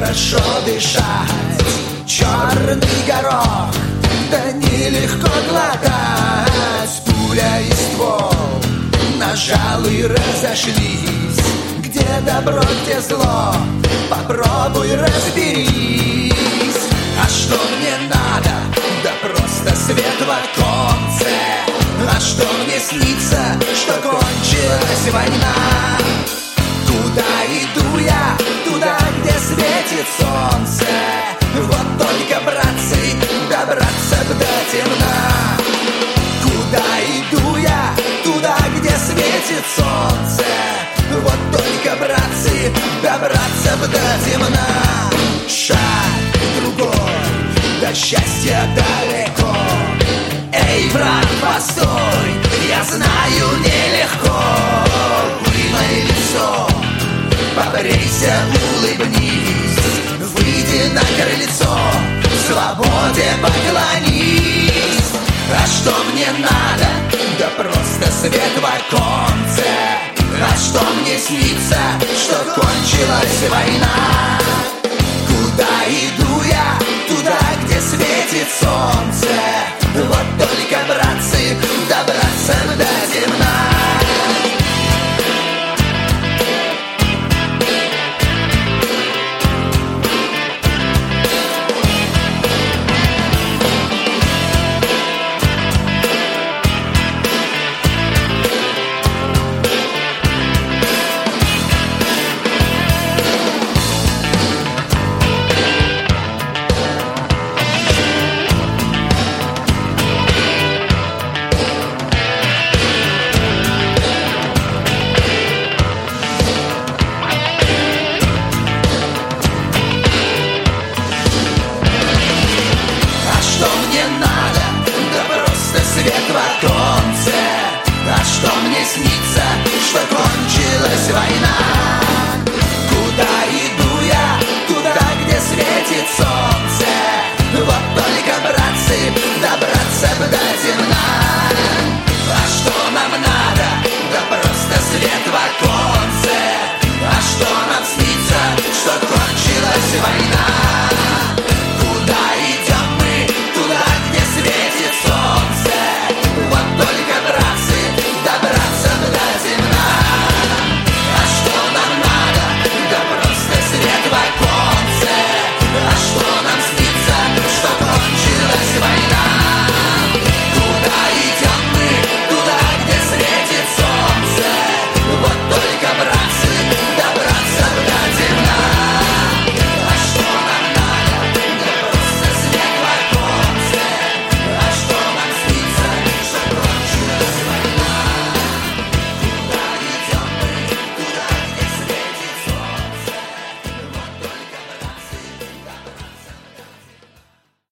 хорошо дышать. Черный горох, да нелегко глотать. Пуля и ствол, нажал и разошлись. Где добро, где зло, попробуй разберись. А что мне надо? Да просто свет в оконце. А что мне снится? Что кончилась война. Куда иду я? Туда, где светит солнце. Вот только, братцы, добраться б до темна. Куда иду я? Туда, где светит солнце. Вот только, братцы, добраться б до темна. Шаг другой, до счастья далеко. Эй, брат, постой, я знаю, нелегко. Вымой лицо, побрейся, улыбнись. Выйди на крыльцо, свободе поклонись. А что мне надо? Да просто свет в оконце. А что мне снится? Что кончилась война.